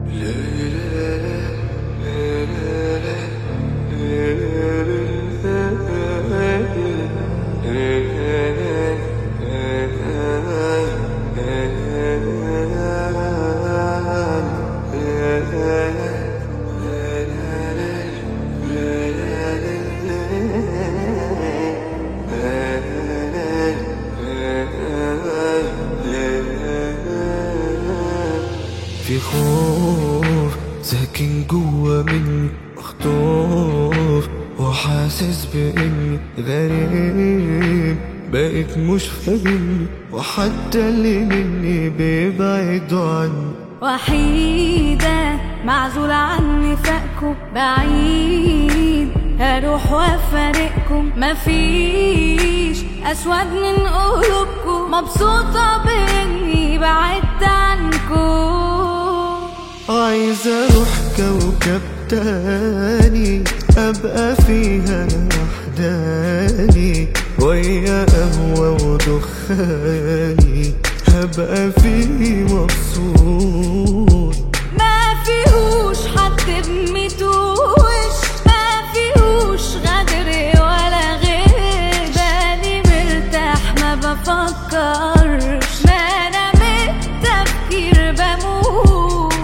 في خوف ساكن جوا مني، مخطوف وحاسس بإني غريب، بقيت مش فاهمني وحتى اللي مني بيبعدوا عني. وحيدة معزولة عني فاقكم بعيد، هروح وافارقكم مفيش أسود من قلوبكم، مبسوطة بإني بعدت عنكم. عايز اروح كوكب تاني ابقى فيها انا وحداني، ويا قهوة ودخاني هبقى فيه مبسوط. ما فيهوش حد بميتوش، ما فيهوش غدر ولا غير، بالي مرتاح ما بفكرش، ما انا من التفكير بموت.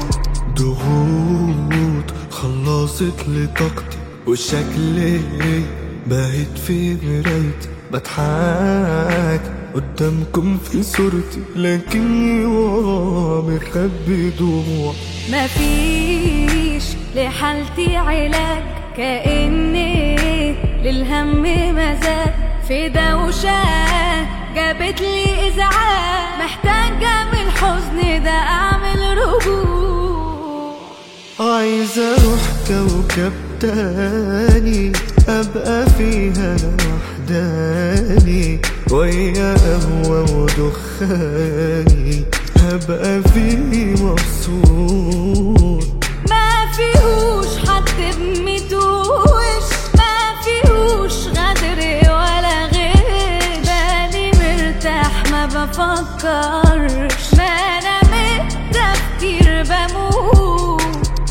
ضغوط خلصت لي طاقتي وشكلي بقيت في مرايتي، بضحك قدامكم في صورتي لكني ورا مخبي دموع. مفيش لحالتي علاج، كأني للهم مزاج، في دوشة جابت لي إزعاج، محتاجة من الحزن ده أعمل رجوع. عايز اروح كوكب تاني ابقى فيها انا وحداني، ويا قهوة ودخاني هبقى فيه مبسوط. ما فيهوش حد بميتوش، ما فيهوش غدر ولا غير، بالي مرتاح ما بفكرش، ما انا من التفكير بموت.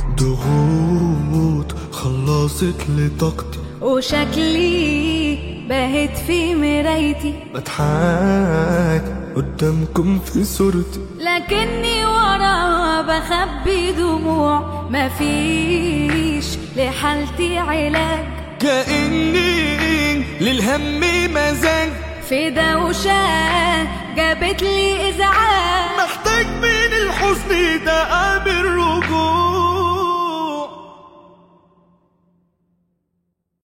ضغوط خلصت لي طاقتي وشكلي باهت في مرايتي، بضحك قدامكم في صورتي لكني ورا بخبي دموع. مفيش لحالتي علاج، كأني للهم مزاج، في دوشة جابت لي إزعاج، محتاج من الحزن ده أعمل